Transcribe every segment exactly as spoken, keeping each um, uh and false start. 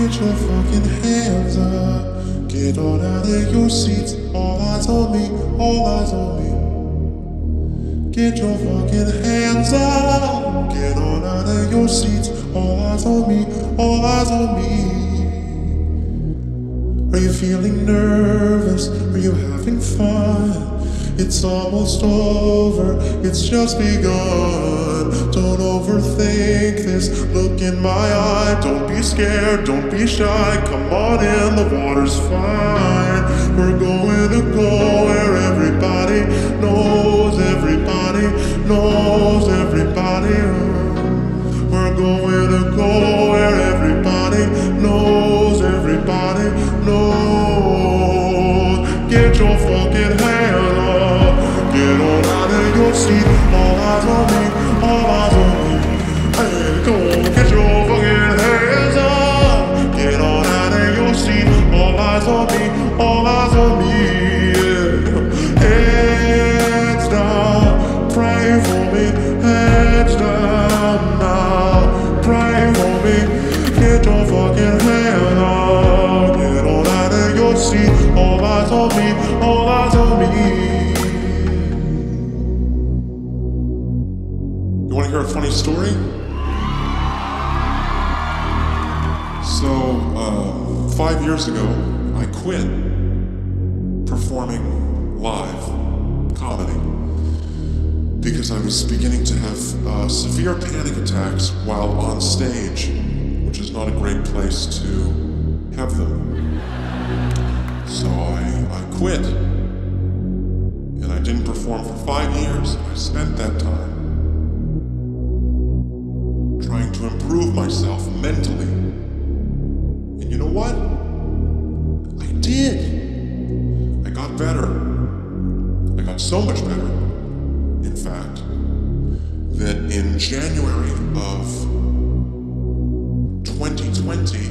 Get your fucking hands up. Get on out of your seats. All eyes on me, all eyes on me. Get your fucking hands up. Get on out of your seats. All eyes on me, all eyes on me. Are you feeling nervous? Are you having fun? It's almost over, it's just begun. Don't overthink this, look in my eye. Don't be scared, don't be shy. Come on in, the water's fine. We're going to go where everybody knows everybody, knows everybody. We're going to go where everybody knows everybody, knows. Get your fucking hands up. Get on out of your seat. All eyes on me, all eyes on me. Hey, come on, get your fucking hands up. Get on out of your seat. All eyes on me, all eyes on me. Yeah. Heads down, pray for me. Heads down now, pray for me. Get your fucking hands up. Get on out of your seat. All eyes on me, all eyes on me. You want to hear a funny story? So, uh, five years ago, I quit performing live comedy because I was beginning to have uh, severe panic attacks while on stage, which is not a great place to have them. So I, I quit, and I didn't perform for five years. I spent that time trying to improve myself mentally. And you know what? I did. I got better. I got so much better, in fact, that in January of twenty twenty,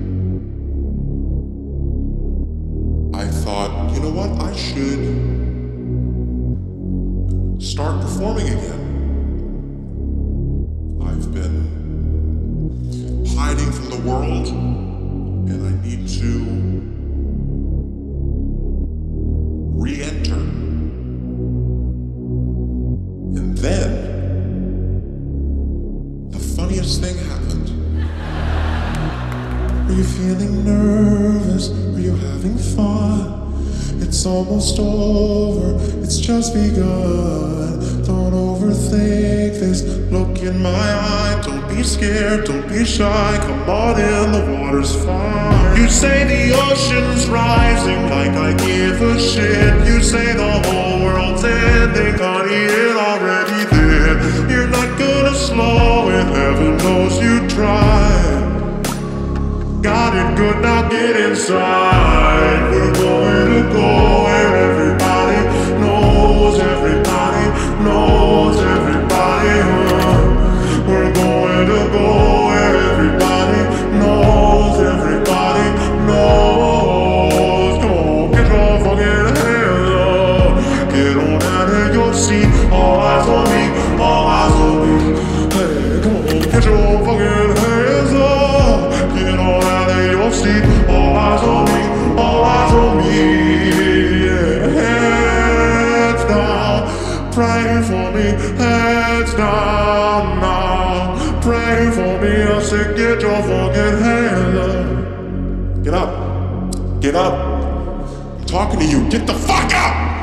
I thought, you know what? I should start performing again. I've been hiding from the world, and I need to re-enter. And then, the funniest thing happened. Are you feeling nervous? Are you having fun? It's almost over, it's just begun. Don't overthink this, look in my eye. Don't be scared, don't be shy. Come on in, the water's fine. You say the ocean's rising like I give a shit. You say the whole world's ending, honey, it already did. You're not gonna slow it, heaven knows you tried. Got it good, now get inside. We're going to go where everybody knows everybody, knows everybody. Huh? We're going to go where everybody knows everybody, knows. Come on, get your fucking hands up. Get on out of your seat. All eyes on me, all eyes on me. Hey, come on, get your fucking hands up. Get on out of your seat. All eyes on me, all eyes on me. Yeah. Heads down, pray for me. Heads down now, pray for me. I said, get your fucking hands up. Get up, get up. I'm talking to you. Get the fuck up.